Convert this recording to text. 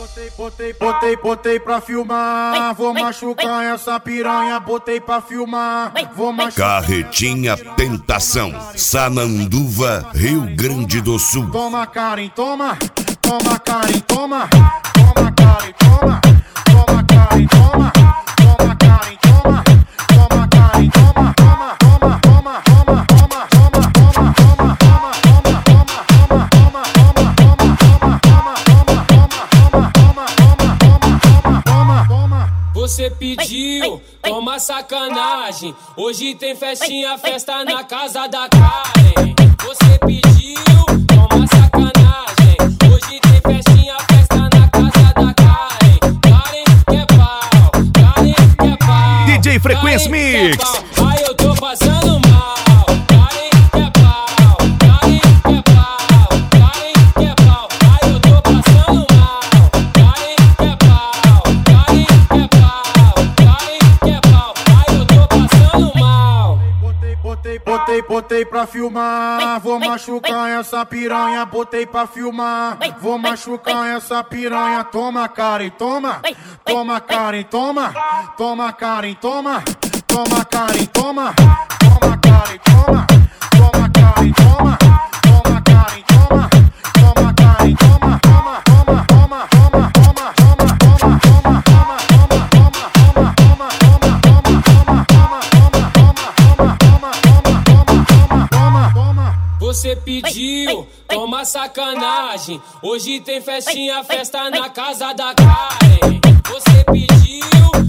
Botei pra filmar, vou machucar essa piranha, botei pra filmar, vou machucar. Carretinha Tentação, Sananduva, Rio Grande do Sul. Toma, Karen, toma, toma, Karen, toma, toma, Karen, toma, toma, Karen, toma, toma, Karen, toma, toma, Karen, toma, toma, toma, toma, toma, toma, toma, toma, Você pediu, toma sacanagem. Hoje tem festinha, festa na casa da Karen. Você pediu, toma sacanagem. Hoje tem festinha, festa na casa da Karen. Karen quer pau, Karen quer pau. DJ Frequência Mix. Ai, eu tô passando mal. Karen quer pau, Karen quer pau, Karen quer pau. Ai, eu tô passando mal. Karen quer pau, Karen quer pau, Karen quer pau. Ai, eu tô passando mal. Botei pra filmar, vou machucar essa piranha, botei pra filmar, vou machucar essa piranha. Toma, Karen, toma, toma, Karen, toma, toma, Karen, toma, toma, Karen, toma, toma, Karen, toma, toma, Karen, toma, toma, Karen, toma, toma, Karen, toma, toma, toma, toma, toma, toma, toma, toma, Você pediu, toma sacanagem. Hoje tem festinha, festa na casa da Karen. Você pediu,